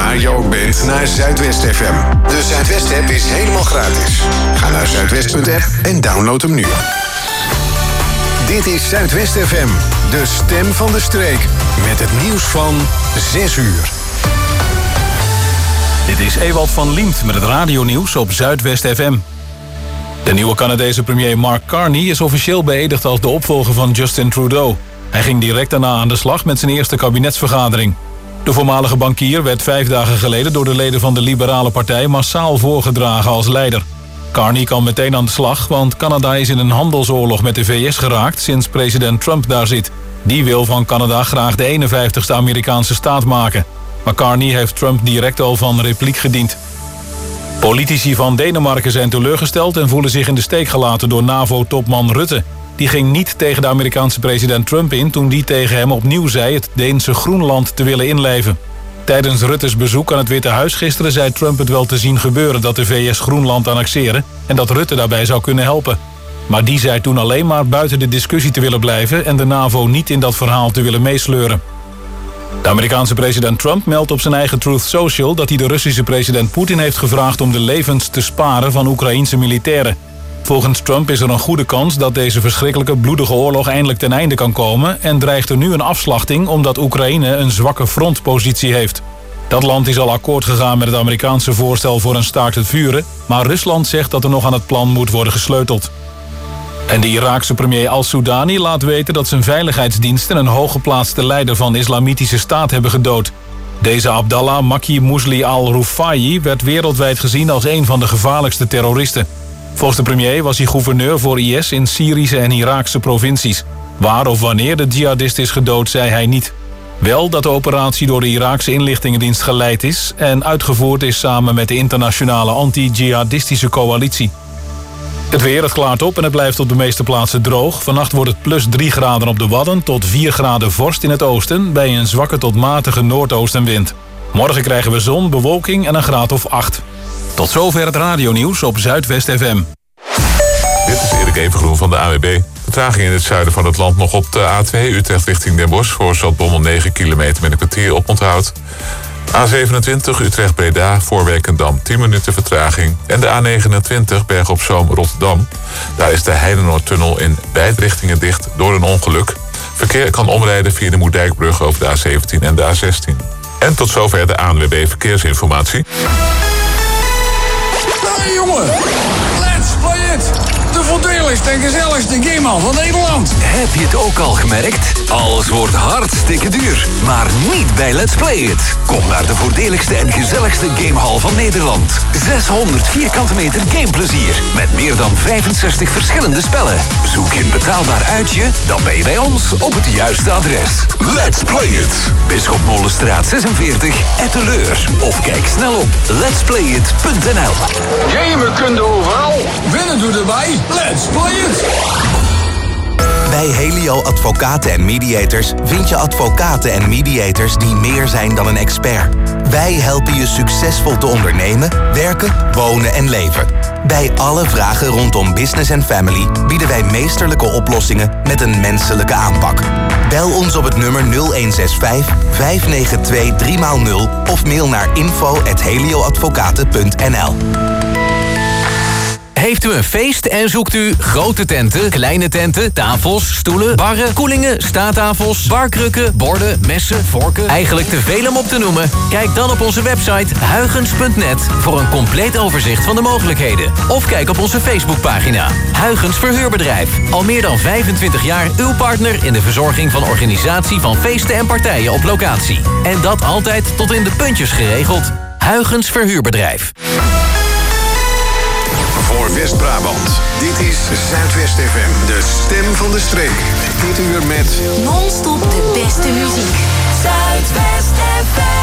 waar je ook bent, naar Zuidwest FM. De Zuidwest-app is helemaal gratis. Ga naar zuidwest.app en download hem nu. Dit is Zuidwest FM, de stem van de streek. Met het nieuws van 6 uur. Dit is Ewald van Liemt met het radionieuws op Zuidwest FM. De nieuwe Canadese premier Mark Carney is officieel beëdigd als de opvolger van Justin Trudeau. Hij ging direct daarna aan de slag met zijn eerste kabinetsvergadering. De voormalige bankier werd 5 dagen geleden door de leden van de Liberale Partij massaal voorgedragen als leider. Carney kan meteen aan de slag, want Canada is in een handelsoorlog met de VS geraakt sinds president Trump daar zit. Die wil van Canada graag de 51ste Amerikaanse staat maken. Maar Carney heeft Trump direct al van repliek gediend. Politici van Denemarken zijn teleurgesteld en voelen zich in de steek gelaten door NAVO-topman Rutte. Die ging niet tegen de Amerikaanse president Trump in toen die tegen hem opnieuw zei het Deense Groenland te willen inlijven. Tijdens Rutte's bezoek aan het Witte Huis gisteren zei Trump het wel te zien gebeuren dat de VS Groenland annexeren en dat Rutte daarbij zou kunnen helpen. Maar die zei toen alleen maar buiten de discussie te willen blijven en de NAVO niet in dat verhaal te willen meesleuren. De Amerikaanse president Trump meldt op zijn eigen Truth Social dat hij de Russische president Poetin heeft gevraagd om de levens te sparen van Oekraïense militairen. Volgens Trump is er een goede kans dat deze verschrikkelijke bloedige oorlog eindelijk ten einde kan komen en dreigt er nu een afslachting omdat Oekraïne een zwakke frontpositie heeft. Dat land is al akkoord gegaan met het Amerikaanse voorstel voor een staakt het vuren, maar Rusland zegt dat er nog aan het plan moet worden gesleuteld. En de Iraakse premier al-Soudani laat weten dat zijn veiligheidsdiensten een hooggeplaatste leider van de Islamitische Staat hebben gedood. Deze Abdallah Makki Mousli al-Rufai werd wereldwijd gezien als een van de gevaarlijkste terroristen. Volgens de premier was hij gouverneur voor IS in Syrische en Iraakse provincies. Waar of wanneer de jihadist is gedood, zei hij niet. Wel dat de operatie door de Iraakse inlichtingendienst geleid is en uitgevoerd is samen met de internationale anti-jihadistische coalitie. Het weer, het klaart op en het blijft op de meeste plaatsen droog. Vannacht wordt het plus 3 graden op de Wadden tot 4 graden vorst in het oosten bij een zwakke tot matige noordoostenwind. Morgen krijgen we zon, bewolking en een graad of 8. Tot zover het radionieuws op Zuidwest FM. Dit is Erik Evengroen van de AWB. Vertraging in het zuiden van het land nog op de A2 Utrecht richting Den Bosch. Voor Zaltbommel 9 kilometer met een kwartier oponthoud. A27 Utrecht-Breda voor Werkendam 10 minuten vertraging. En de A29 Berg op Zoom Rotterdam. Daar is de Heidenoordtunnel in beide richtingen dicht door een ongeluk. Verkeer kan omrijden via de Moerdijkbrug over de A17 en de A16. En tot zover de ANWB Verkeersinformatie. Hey jongen, let's play it! De voordeligste en gezelligste gamehal van Nederland. Heb je het ook al gemerkt? Alles wordt hartstikke duur, maar niet bij Let's Play It. Kom naar de voordeligste en gezelligste gamehal van Nederland. 600 vierkante meter gameplezier met meer dan 65 verschillende spellen. Zoek je een betaalbaar uitje? Dan ben je bij ons op het juiste adres. Let's Play It. Bisschopmolenstraat 46, Etteleur. Of kijk snel op letsplayit.nl. Gamen kun je overal, winnen doe erbij. Let's play it! Bij Helio Advocaten en Mediators vind je advocaten en mediators die meer zijn dan een expert. Wij helpen je succesvol te ondernemen, werken, wonen en leven. Bij alle vragen rondom business en family bieden wij meesterlijke oplossingen met een menselijke aanpak. Bel ons op het nummer 0165 592 3x0 of mail naar info@helioadvocaten.nl. Heeft u een feest en zoekt u grote tenten, kleine tenten, tafels, stoelen, barren, koelingen, staattafels, barkrukken, borden, messen, vorken? Eigenlijk te veel om op te noemen? Kijk dan op onze website huygens.net voor een compleet overzicht van de mogelijkheden. Of kijk op onze Facebookpagina. Huygens Verhuurbedrijf. Al meer dan 25 jaar uw partner in de verzorging van organisatie van feesten en partijen op locatie. En dat altijd tot in de puntjes geregeld. Huygens Verhuurbedrijf. Voor West-Brabant. Dit is Zuidwest FM, de stem van de streek. Dit uur met non-stop de beste muziek. Zuidwest FM.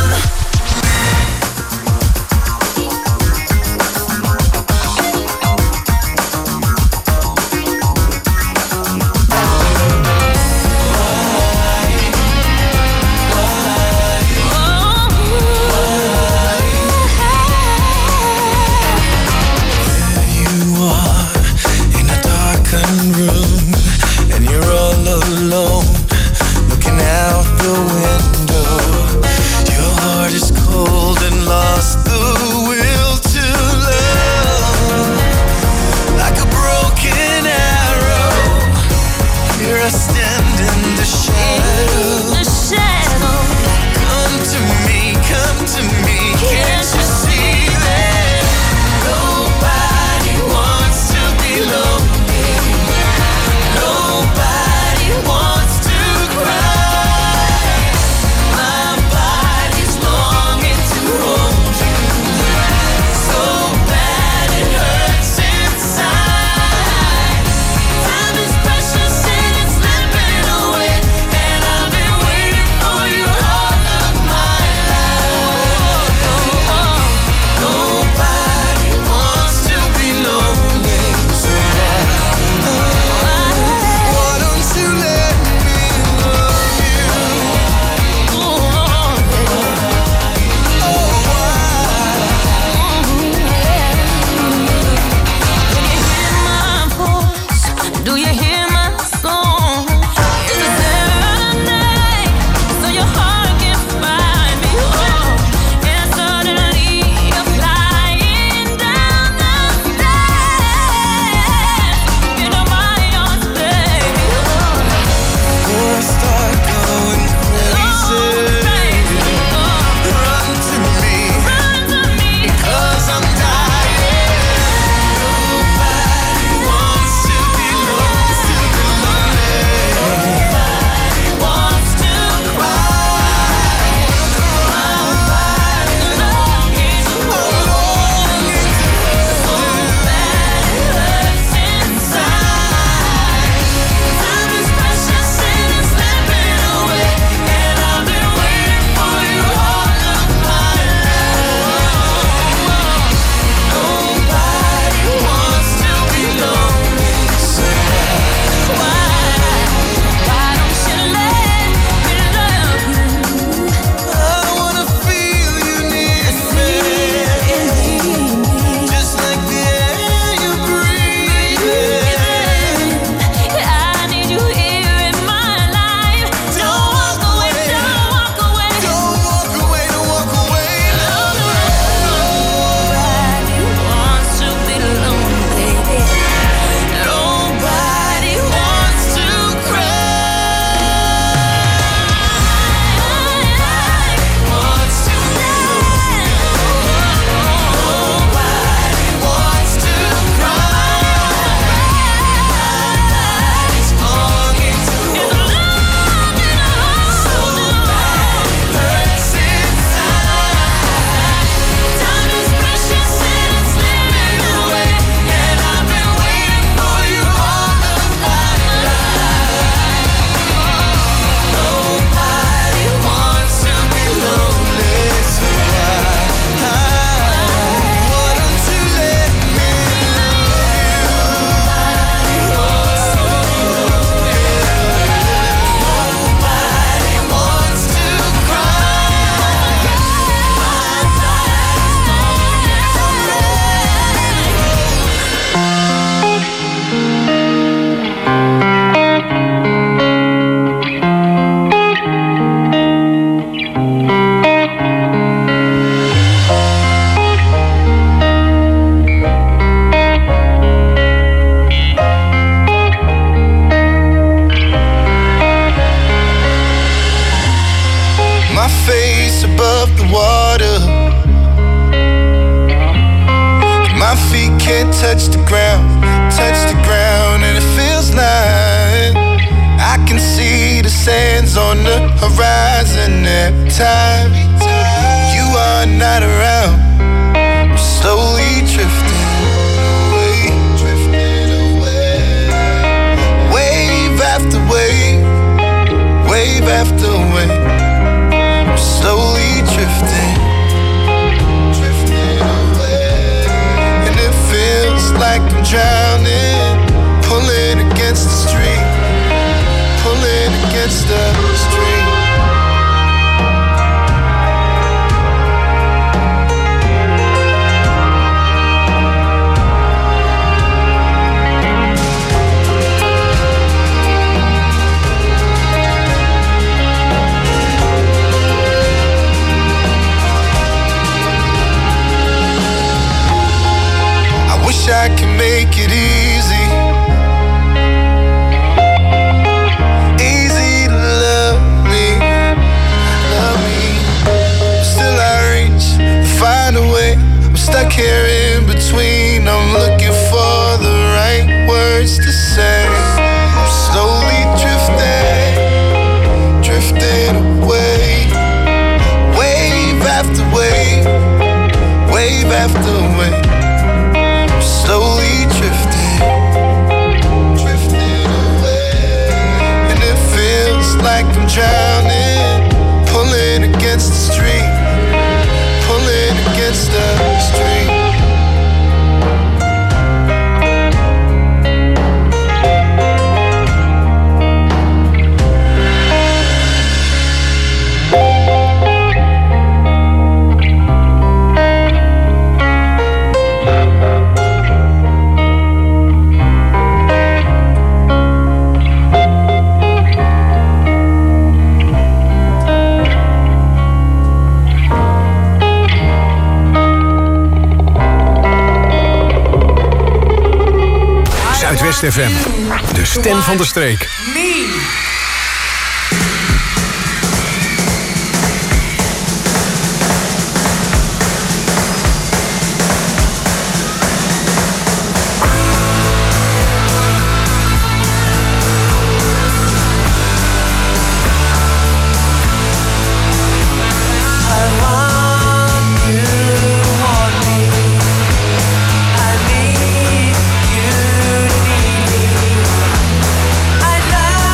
Room and you're all alone, looking out the window. can't touch the ground, and it feels like I can see the sands on the horizon every time you are not around. I'm slowly drifting away, wave after wave, wave after wave. I'm slowly drifting away, and it feels like I'm drowning, pulling against the stream, pulling against the stream. Wish I could make it easy, easy to love me. Still I reach, find a way. I'm stuck here in between. I'm looking for the right words to say. I'm slowly drifting, drifting away, wave after wave, wave after wave. Slowly drifting away, and it feels like I'm drowning, pulling against the stream, pulling against the stream. Zuidwest FM, de stem van de streek. I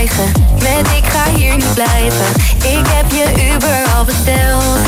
zwijgen. Met ik ga hier niet blijven. Ik heb je Uber al besteld.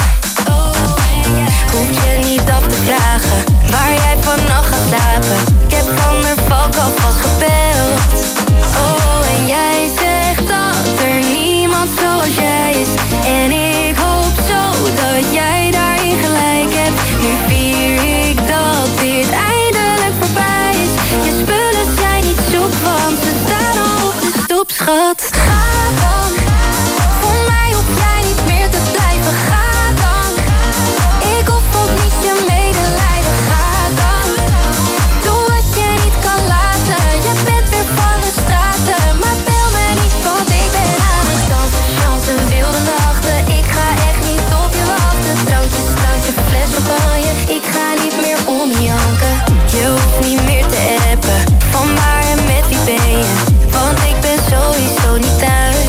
Hoef je niet af te vragen waar jij vannacht gaat slapen. Ik heb Van der Valk alvast gebeld. Oh, en jij zegt dat er niemand zoals jij is. En ik hoop zo dat jij daarin gelijk hebt. Nu vier ik dat dit eindelijk voorbij is. Je spullen zijn niet zoek, want ze staan al op de stoep, schat. Ga dan, voor mij hoef jij niet meer te blijven. Ga dan, ik hoef ook niet je medelijden. Ga dan, doe wat je niet kan laten. Je bent weer van de straten, maar bel me niet, want ik ben aan het dansen. Chansen, wilde nachten, ik ga echt niet op je wachten. Drankjes, drankje, fles champagne, ik ga niet meer om janken. Je hoeft niet meer te appen, van waar en met wie ben je? Want ik ben sowieso niet thuis.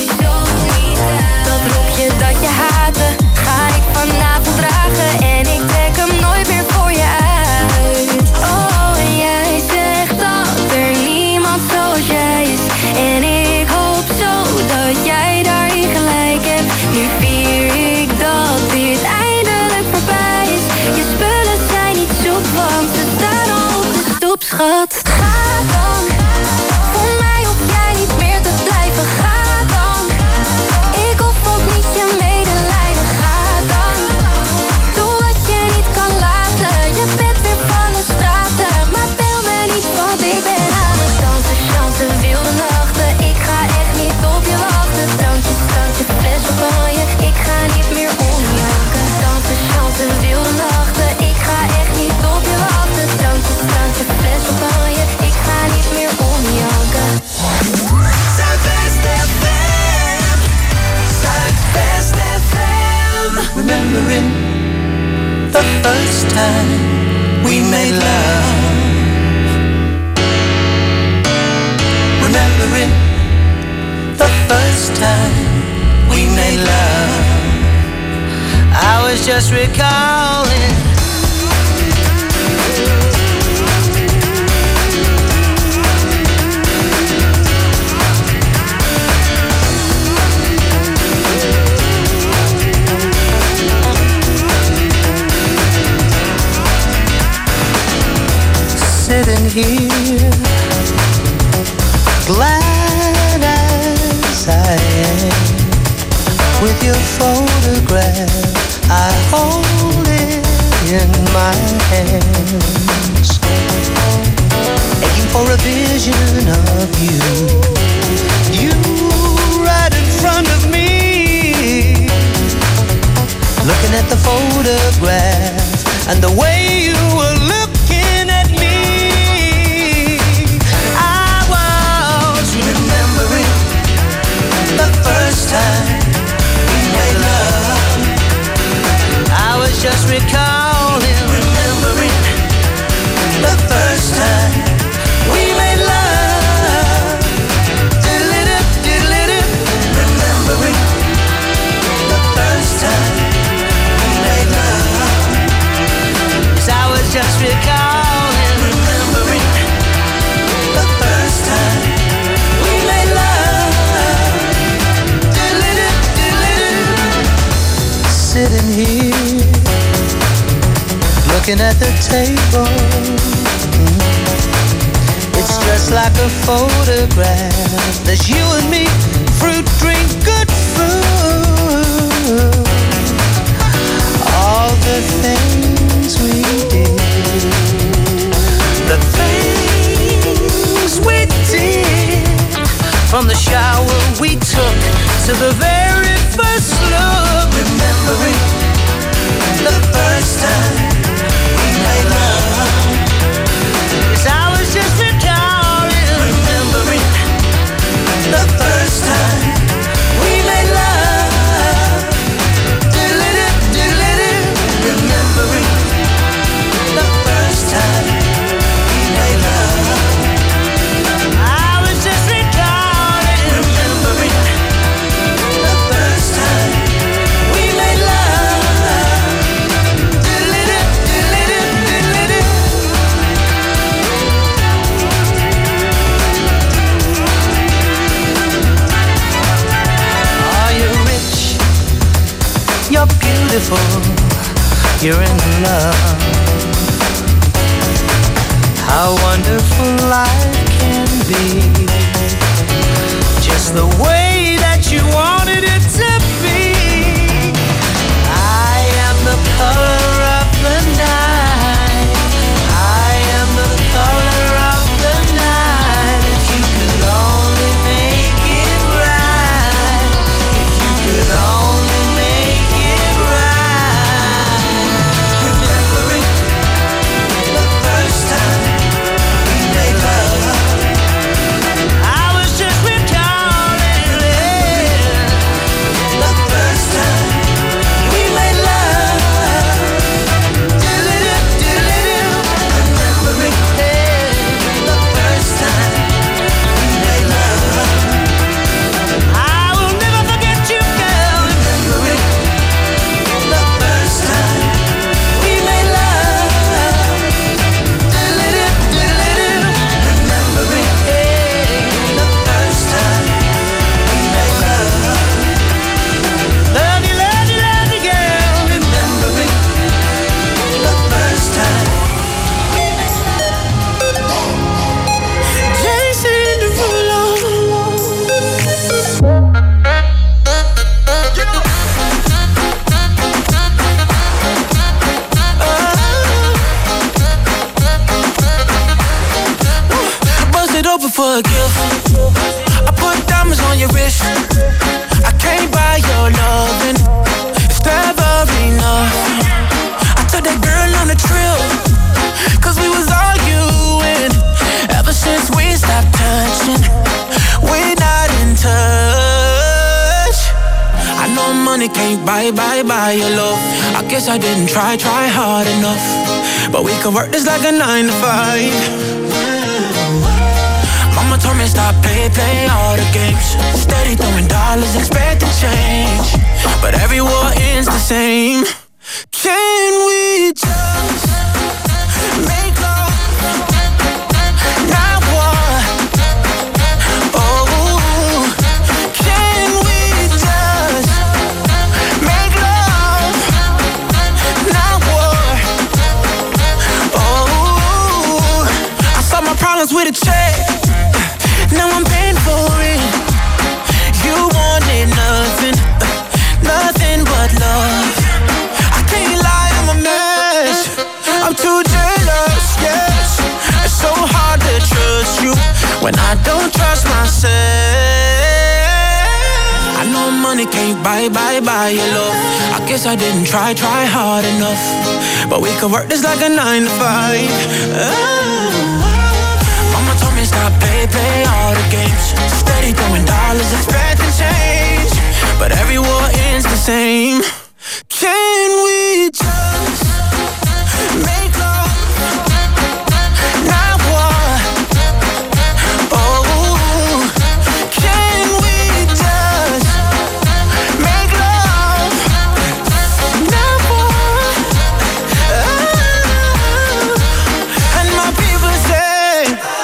Dat rokje dat je haatte, ga ik vanavond dragen. En ik trek hem nooit meer voor je uit. Oh, en jij zegt dat er niemand zoals jij is. En ik hoop zo dat jij daarin gelijk hebt. Nu vier ik dat dit eindelijk voorbij is. Je spullen zijn niet zoek, want ze staan al op de stoep, schat. Ga dan, voor mij hoef jij niet meer te blijven. Ga dan, ik hoef ook niet je medelijden. Ga dan, doe wat je niet kan laten. Je bent weer van de straten, maar bel me niet, want ik ben aan het dansen. Chansen, wilde nachten, ik ga echt niet op je wachten. Drankjes, drankje, fles champagne, ik ga niet meer omjanken. Dansen, chansen, wilde nachten, ik ga echt niet op je wachten. Drankjes, drankje, fles champagne, ik ga niet meer omjanken. Zuidwest FM, Zuidwest FM. Remembering the first time we made love. Remembering the first time we made love. I was just recalling sitting here, glad as I am, with your photograph, I hold it in my hands, aching for a vision of you, you right in front of me, looking at the photograph and the way you were looking at me. I was remembering the first time we made love. I was just recalling, remembering the first time we made love. Diddle-dip, diddle-dip, remembering the first time we made love. 'Cause I was just recalling, remembering the first time we made love. Diddle-dip, diddle-dip, sitting here, looking at the table. It's just like a photograph. There's you and me, fruit, drink, good food. All the things we did, the things we did, from the shower we took to the very first look. Remembering the first time we made love. 'Cause I was just recalling, remembering the first time we made love. Diddle-dip, diddle-dip, remembering the first time we made love. I was just recalling, remembering the beautiful. You're in love. How wonderful life can be. Just the way that you wanted it to be. I am the color of the night. I am the color of the night. If you could only make it right. If you could only make it right. Remembering the first time we made love. I was just recalling the first time we made love. Remembering the first time we made love. I will never forget you, girl. Remembering the first time we made love. Remembering the first time we made love. Love you, love you, love you, girl. Remembering the first time. Jason Derulo. Bust it open for a gift. I put diamonds on your wrist. I can't buy your loving. It's never enough. I took that girl on a trip, 'cause we was arguing. Ever since we stopped touching, we're not in touch. I know money can't buy your love. I guess I didn't try hard enough. But we could work this like a 9 to 5. Mama told me stop play all the games. Steady throwing dollars, expecting change. But every war ends the same. Can we just make love? Not war. Oh, can we just make love? Not war. Oh, I solved my problems with a check. Now I'm paying for it. You wanted nothing, nothing but love. I can't lie, I'm a mess. I'm too jealous, yes. It's so hard to trust you when I don't trust myself. I know money can't buy your love. I guess I didn't try hard enough. But we could work this like a 9 to 5. Mama told me stop play all the games. Steady throwing dollars, expecting change. But every war ends the same. Can we just make love? Not war. Oh, can we just make love? Not war. Oh, and my people say,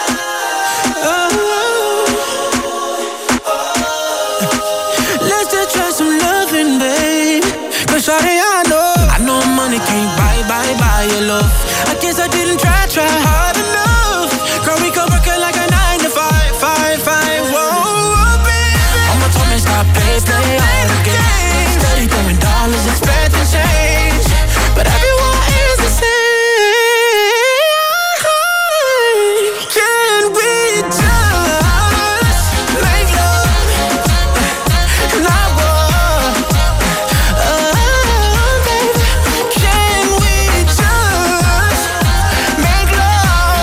let's just try some loving, babe. 'Cause shawty, I know money can't buy your love. I guess I didn't try hard enough. Girl, we could work it like a 9 to 5. Whoa, baby. Mama told me stop play all the games. Steady throwing dollars, expecting change. But everyone is the same. Can we just make love? Not war. Baby, can we just make love?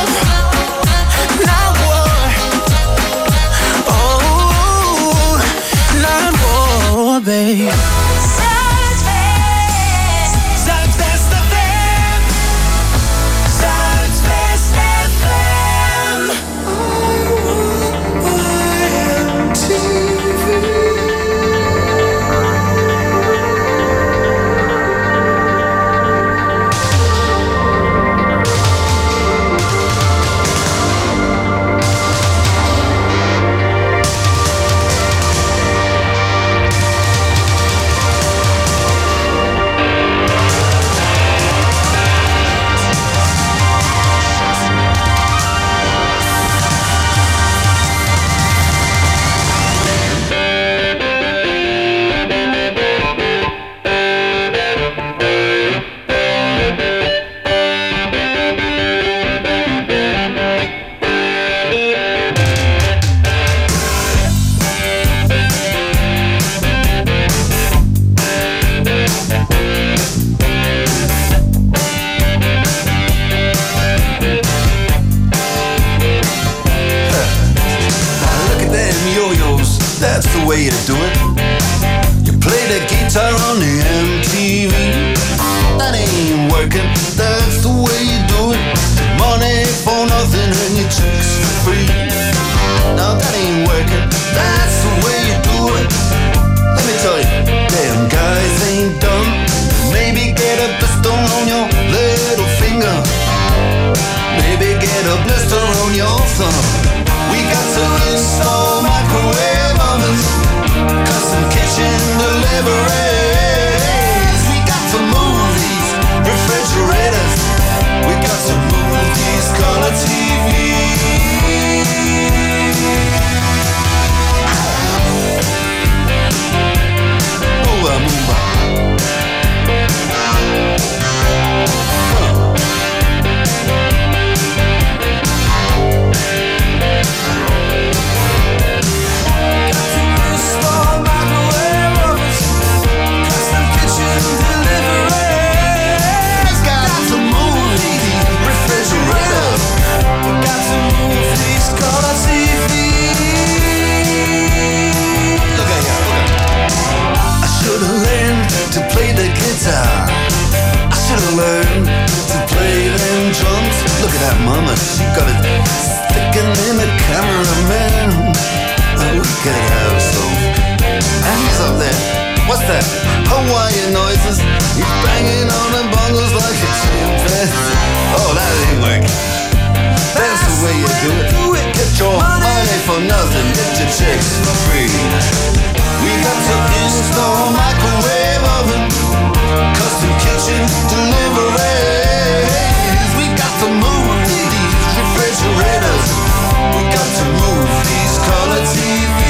to play the guitar. I should have learned to play them drums. Look at that mama, she got it sticking in the cameraman. We could have some. And he's up there. What's that? Hawaiian noises. He's banging on the bongos like a chimpanzee. Oh, that ain't working. That's the way you do it. Get your money for nothing. Get your chicks for free. We got to install microwave oven, custom kitchen deliveries. We got to move these refrigerators. We got to move these color TVs.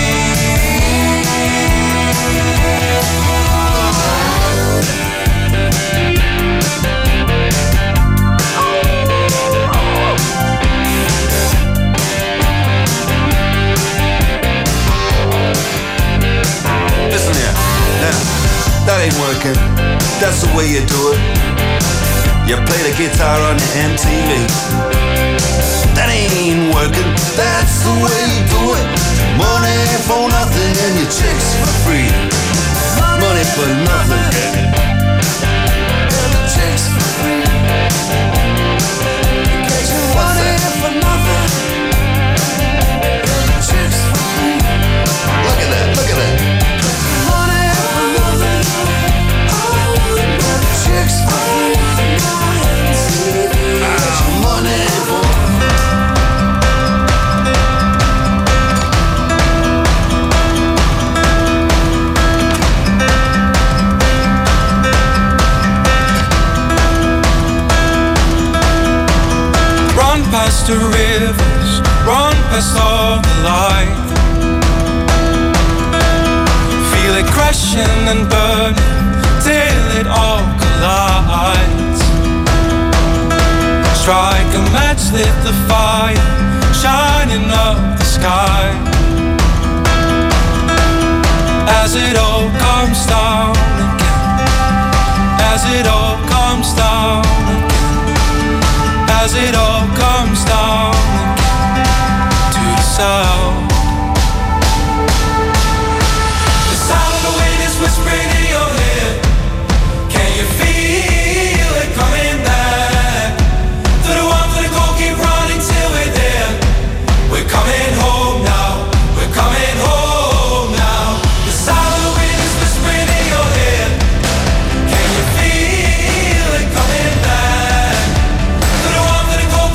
Listen here, now, that ain't working. That's the way you do it. You play the guitar on the MTV. That ain't working. That's the way you do it. Money for nothing and your chicks for free. Money for nothing and your chicks for free. Money for nothing and your chicks for free. Look at that, look at that. Money for nothing and your chicks for free. Money for past the rivers, run past all the light. Feel it crashing and burning till it all collides. Strike a match, lit the fire, shining up the sky. As it all comes down again, as it all comes down again. As it all comes down again to the sound. The sound of the wind is whispering in your head. Can you feel it coming back? To the one for the goal, keep running till we're there. We're coming home now. We're coming home now. The sound of the wind is whispering in your head. Can you feel it coming back?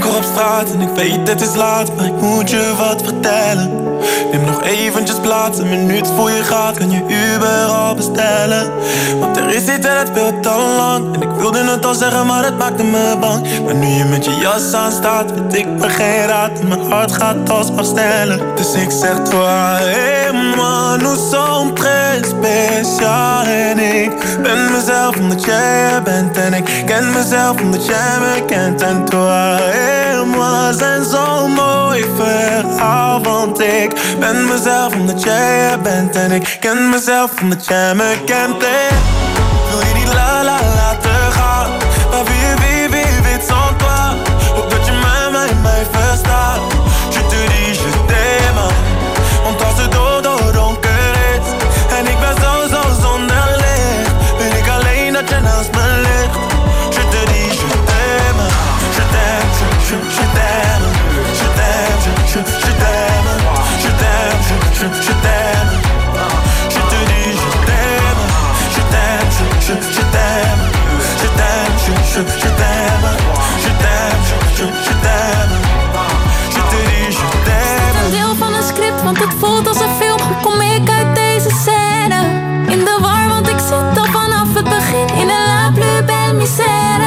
donker op straat en ik weet het is laat, maar ik moet je wat vertellen. Neem nog eventjes plaats, een minuut voor je gaat, kan je Uber al bestellen. Want er is iets en het speelt te lang. En ik wilde het al zeggen, maar het maakte me bang. Maar nu je met je jas aan staat, weet ik me geen raad. En mijn hart gaat alsmaar sneller. Dus ik zeg toi, hey man, nous sommes très spécial. En ik ben mezelf omdat jij er bent. En ik ken mezelf omdat jij me kent. En toi, hey moi, zijn zo'n mooi verhaal. Want ik ben mezelf omdat jij er bent. En ik ken mezelf omdat jij me kent. En wil je niet la laten gaan, maar wie weet sans toi. Hoop dat je mij verstaat. Je te dis, je t'aime. Want als het donker is en ik ben zo zonder licht, weet ik alleen dat je naast me ligt. Je te dis, je t'aime. Je t'aime, je t'aime. Je t'aime, je t'aime. Je t'aime, je t'aime. Je te dis, je t'aime. Je t'aime, je t'aime. Je t'aime, je t'aime. Je t'aime, je t'aime. Je te dis, je t'aime. Een deel van een script, want het voelt als een film. Hoe kom ik uit deze scène? In de war, want ik zit al vanaf het begin in een la plus belle misère.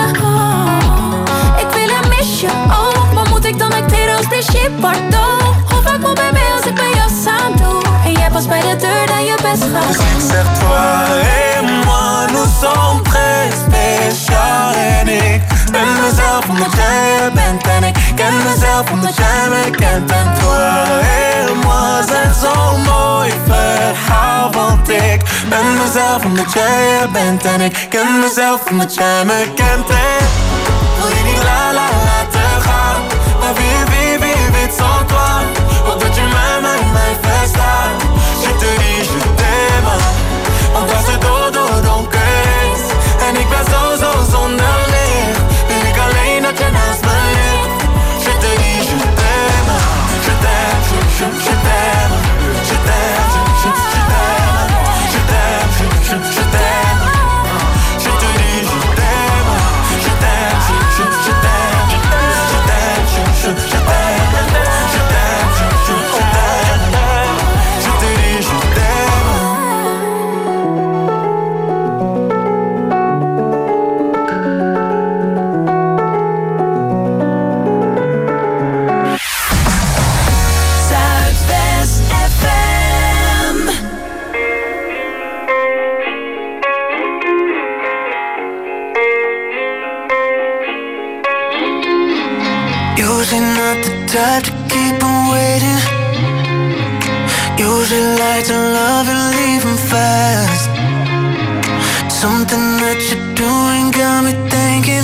Oh, ik wil en mis je, oh, maar moet ik dan acteren als Brigitte Bardot? Hoe vaak moet bij mij als ik mijn jas aan doe? En jij past bij de deur dat je best gaat. Dus ik zeg toi et moi, nous sommes très spécial. En ik ben mezelf omdat jij er bent. En ik ken mezelf omdat jij me kent. En toi et moi zijn zo'n mooi verhaal. Want ik ben mezelf omdat jij er bent. En ik ken mezelf omdat jij me kent. En wil je niet laten gaan, maar wie weet sans toi. Hoop dat je mij verstaat. Je te dis, je t'aime. Want als het donker is en ik ben zo zonder licht, weet ik alleen dat je naast me ligt. Je te dis, je t'aime. Je t'aime, je t'aime. Je t'aime, je t'aime. Je t'aime, je t'aime. Je te dis, je t'aime. Je t'aime, je t'aime. Je t'aime, je t'aime. Je t'aime, je t'aime. Je te dis, je t'aime. Zuidwest FM. Usually not the type to keep on waiting. Usually like to love and leave him fast. Something that you're doing got me thinking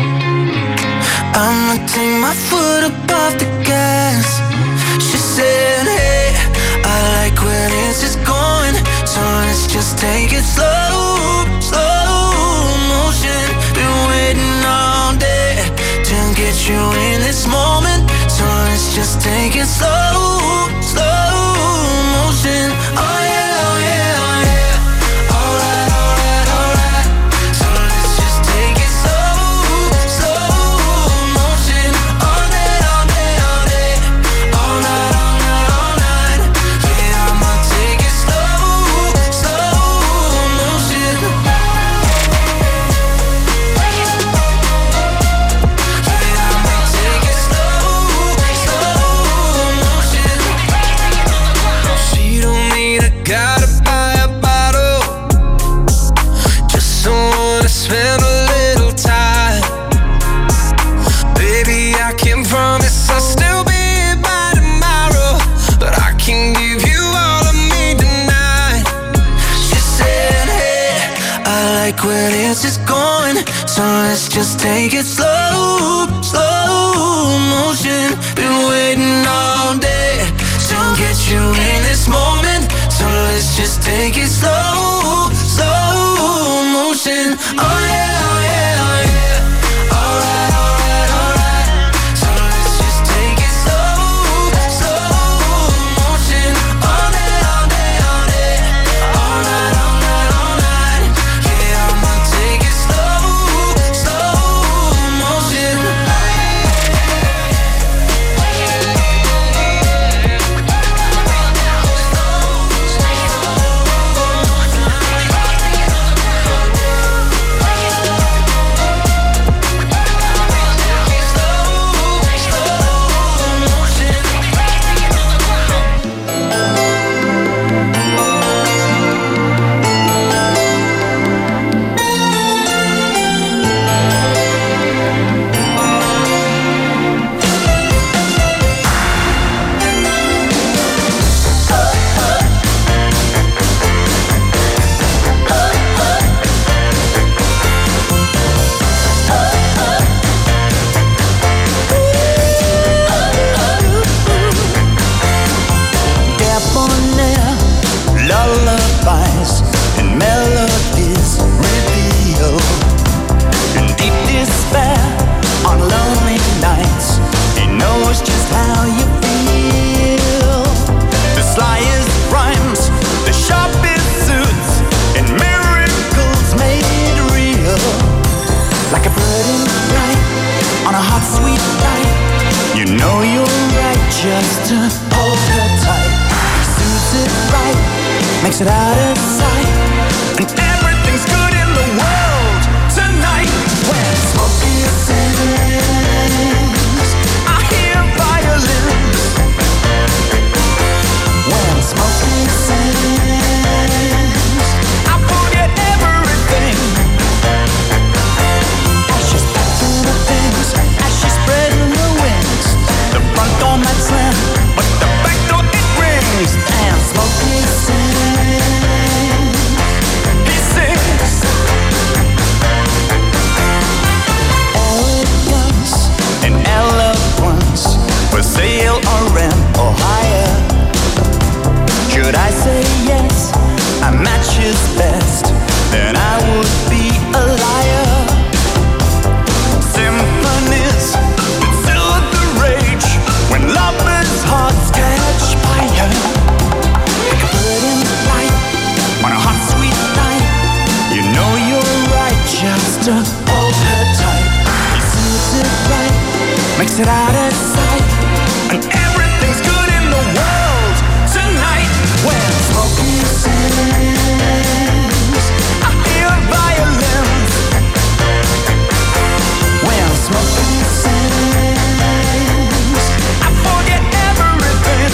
I'ma take my foot up off the gas. She said, hey, I like where this is going, so let's just take it slow, slow motion. Been waiting all day to get you in this moment, so let's just take it slow, slow motion. Oh yeah, oh yeah, oh yeah. Alright, alright, alright. So let's just take it slow, slow motion. All day, all day, all day. All night, all night, all night. Yeah, I'ma take it slow, slow motion. She don't need a guy to buy a bottle, just someone to spend a little time. Baby, I can promise I'll still be here by tomorrow, but I can give you all of me tonight. She said, hey, I like where this is going, so let's just take it slow, slow motion. Been waiting all day to get you in this moment, so let's just take it slow, slow motion. Oh yeah, oh yeah, oh yeah. Alright, alright, alright. So let's just take it slow, slow motion. All day, all day, all day. All night, all night, all night. Yeah, I'ma take it slow, slow motion. night. You know you're right, just to hold her tight. Suits it right, makes it out of sight, and everything's good in the world tonight. When Smokey sings, I hear violins. When Smokey sings, I forget everything. As she's packing the things, as she's spreading her wings, the front door might slam, but the back door it rings. And Smokey sings, he sings. Elegance and eloquence, for sale or rent or hire. Should I say yes, I match his best, then I would be a liar. Symphonies that soothe the rage when lovers' hearts catch fire. Like a bird in flight on a hot sweet night. You know you're right, just to hold her tight. He suits it right, makes it out of sight, and everything's good in the world tonight. When Smokey sings, I hear violins. When Smokey sings, I forget everything,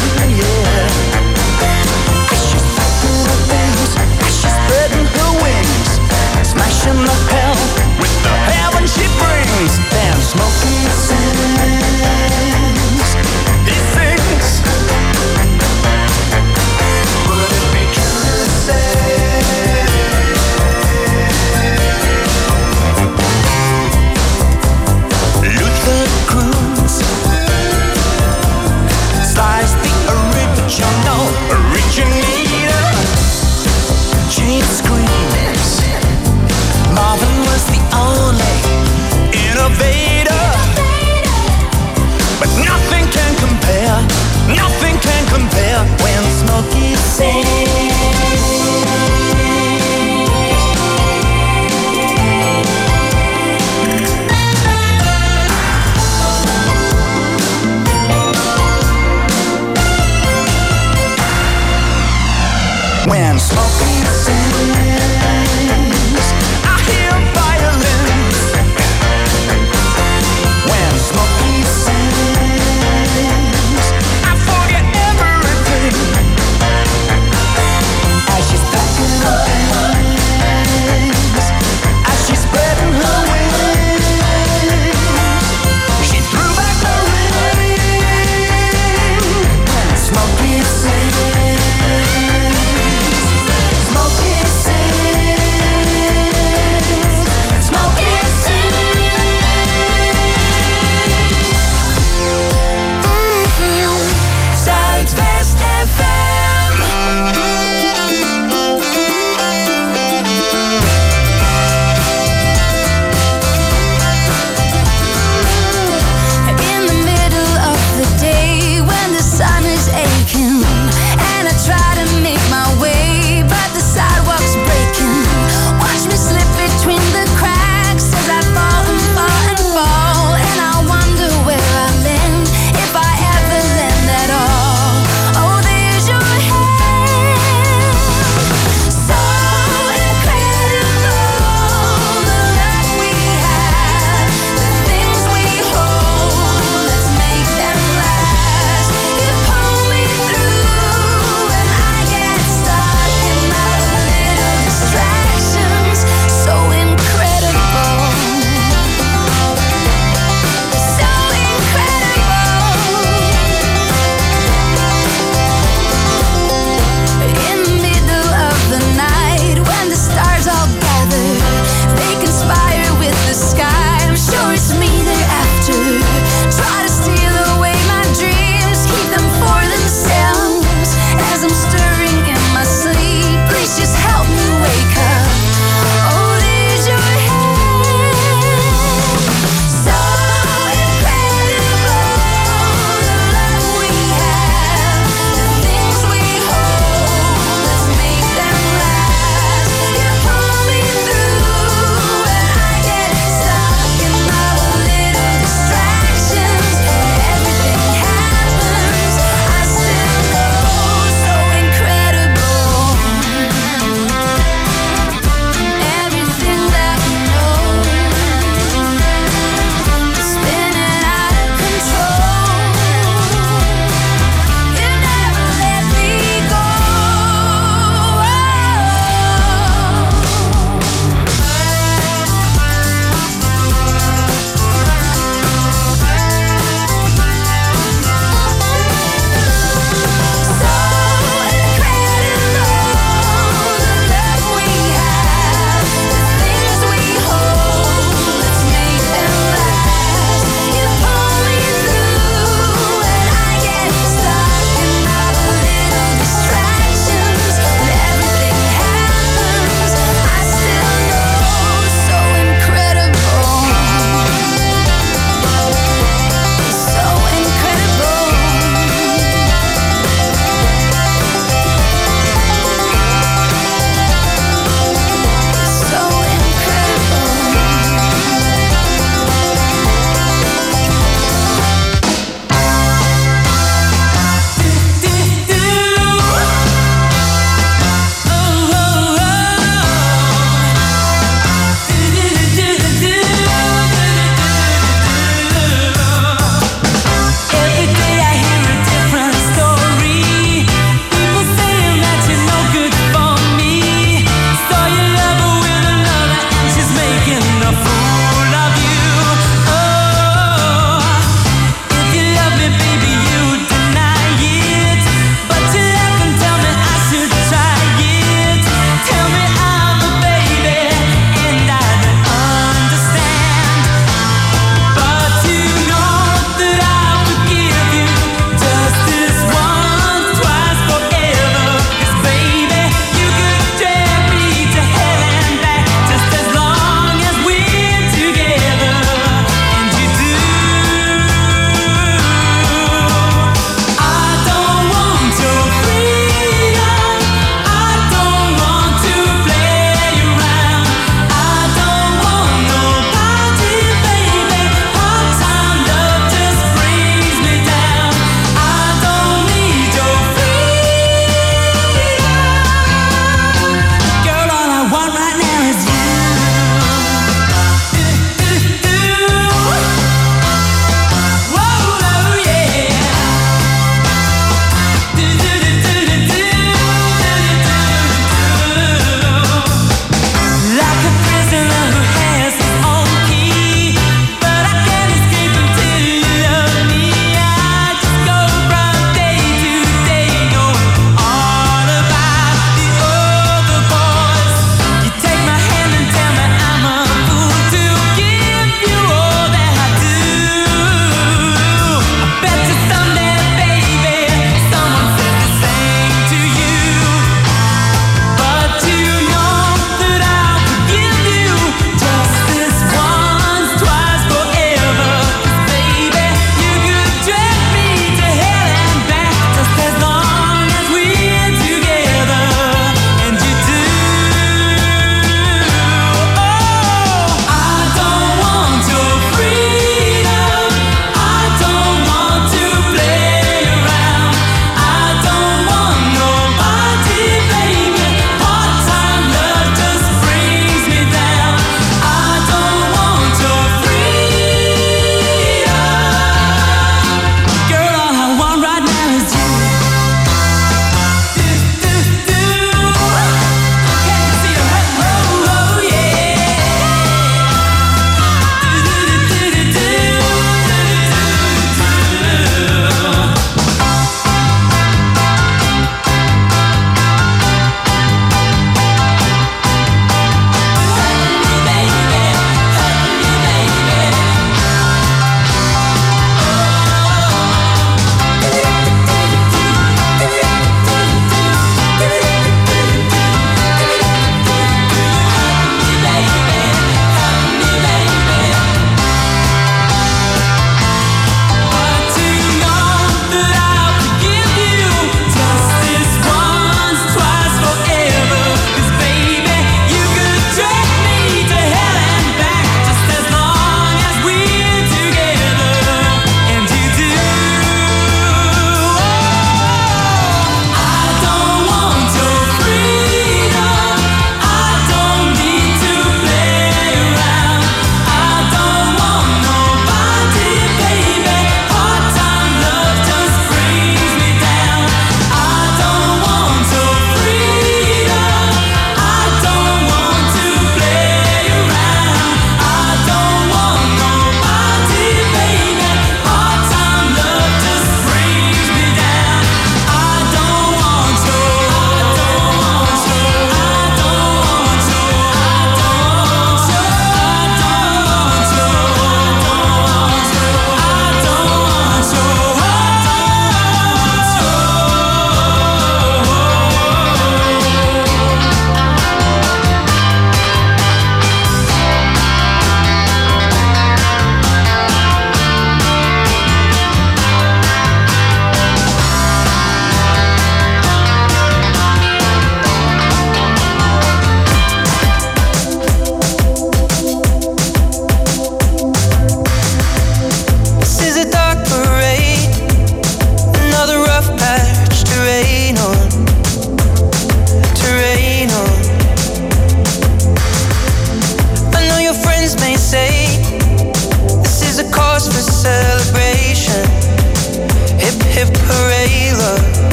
yeah. As she's packing her things, as she's spreading her wings, smashing the hell with the heaven she brings. Then Smokey sings, he sings. Would it be true to say Luther Cruz Sly's the originator. Jane screams, Marvin was the only innovator. But nothing can compare, nothing can compare when Smokey sings. When Smokey sings, I hear violins. When Smokey sings, I forget everything. As she's packing her things, as she's spreading her wings, she threw back her ring. When Smokey sings,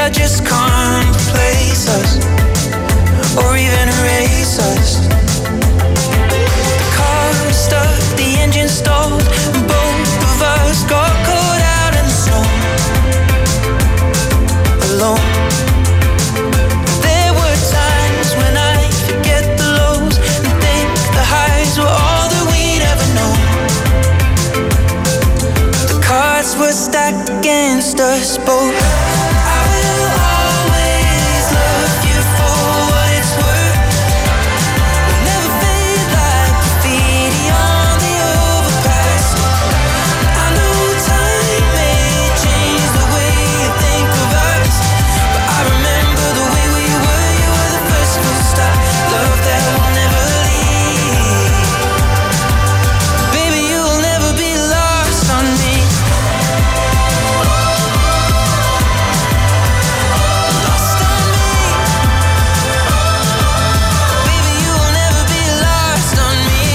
I just can't replace us or even erase us. The car was stuck, the engine stalled, and both of us got caught out in the snow, alone. There were times when I forget the lows and think the highs were all that we'd ever known. The cards were stacked against us both. I will always love you for what it's worth. We'll never fade like graffiti on the overpass. I know time may change the way you think of us, but I remember the way we were. You were the first full stop, love that will never leave. Baby, you will never be lost on me. Lost on me. Baby, you will never be lost on me.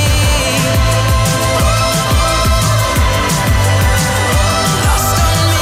Lost on me.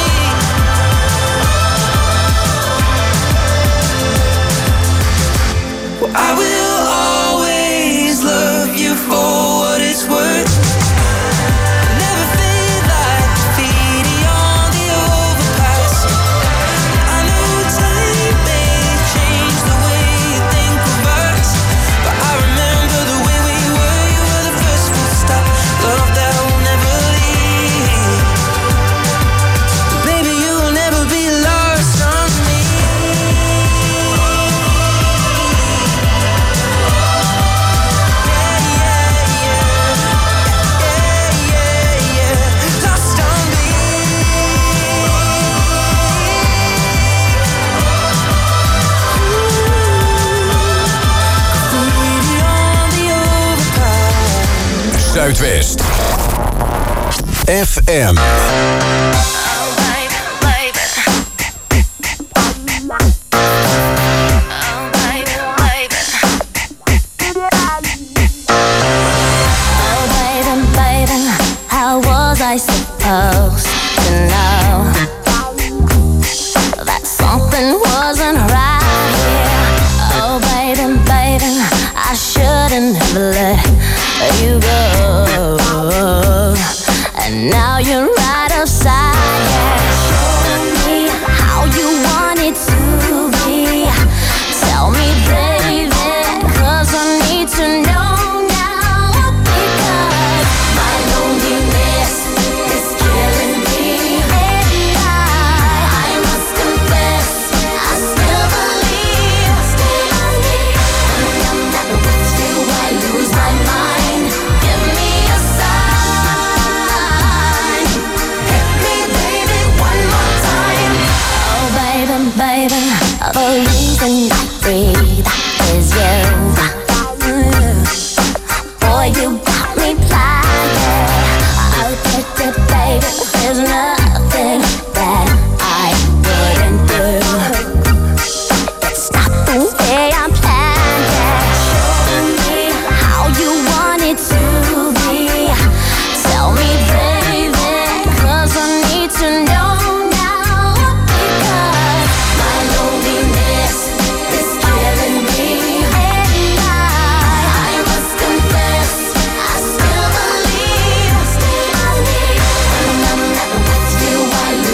Well, I will always love you for what it's worth. Never fade like graffiti on the overpass. I know time may change the way you think of us, but I remember the way we were. You were the first full stop, love that will never leave. Baby, you will never be lost on me. Lost on me. Graffiti on the overpass. Zuidwest FM. Oh baby, baby, how was I supposed to know that something wasn't right here? Oh baby, baby, I shouldn't have let you go. And now you're right upside down. Show me how you want it to be. Tell me, baby, 'cause I need to know now. Because my loneliness is killing me. And I must confess, I still believe. When I'm not with you, I lose my mind. Give me a sign. Hit me, baby, one more time. Oh, baby, baby, the reason I breathe is you. Boy, you got me blinded. I'll get it, baby. There's nothing that I wouldn't do. It's not the way I'm planned. Show me how you want it to be. Tell me, baby, 'cause I need to know now. Because my loneliness is killing me. And I must confess, I still believe. When I'm not with you, I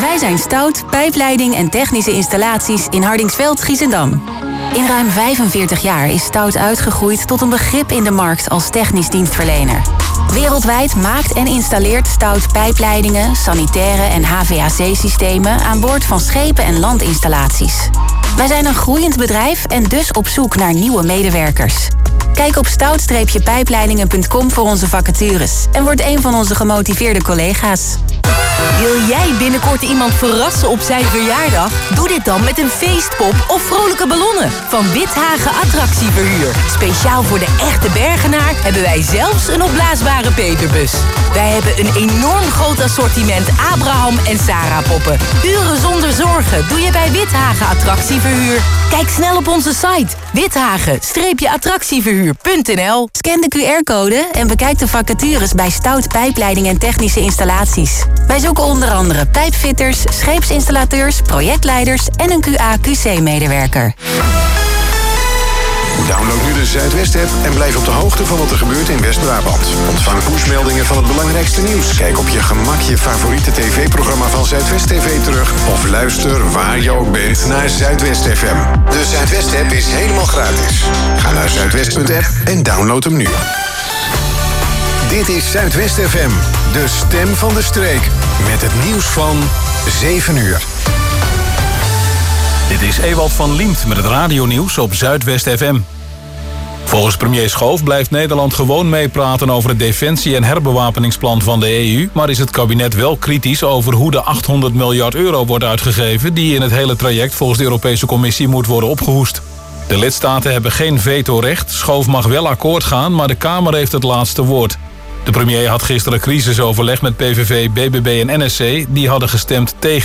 Wij zijn Stout, pijpleiding en technische installaties in Hardingsveld, Giessendam. In ruim 45 jaar is Stout uitgegroeid tot een begrip in de markt als technisch dienstverlener. Wereldwijd maakt en installeert Stout pijpleidingen, sanitaire en HVAC-systemen aan boord van schepen en landinstallaties. Wij zijn een groeiend bedrijf en dus op zoek naar nieuwe medewerkers. Kijk op stout-pijpleidingen.com voor onze vacatures en word een van onze gemotiveerde collega's. Wil jij binnenkort iemand verrassen op zijn verjaardag? Doe dit dan met een feestpop of vrolijke ballonnen van Withagen Attractieverhuur. Speciaal voor de echte Bergenaar hebben wij zelfs een opblaasbare peperbus. Wij hebben een enorm groot assortiment Abraham en Sarah poppen. Uren zonder zorgen doe je bij Withagen Attractieverhuur. Kijk snel op onze site withagen-attractieverhuur.nl. Scan de QR-code en bekijk de vacatures bij Stout Pijpleiding en Technische Installaties. Wij zoeken onder andere pijpfitters, scheepsinstallateurs, projectleiders en een QA/QC-medewerker. Download nu de Zuidwest-app en blijf op de hoogte van wat er gebeurt in West-Brabant. Ontvang pushmeldingen van het belangrijkste nieuws. Kijk op je gemak je favoriete tv-programma van Zuidwest TV terug. Of luister waar je ook bent naar Zuidwest FM. De Zuidwest-app is helemaal gratis. Ga naar zuidwest.app en download hem nu. Dit is Zuidwest FM, de stem van de streek. Met het nieuws van 7 uur. Dit is Ewald van Liemt met het radionieuws op Zuidwest FM. Volgens premier Schoof blijft Nederland gewoon meepraten over het defensie- en herbewapeningsplan van de EU... maar is het kabinet wel kritisch over hoe de 800 miljard euro wordt uitgegeven... die in het hele traject volgens de Europese Commissie moet worden opgehoest. De lidstaten hebben geen vetorecht. Schoof mag wel akkoord gaan, maar de Kamer heeft het laatste woord. De premier had gisteren crisisoverleg met PVV, BBB en NSC. Die hadden gestemd tegen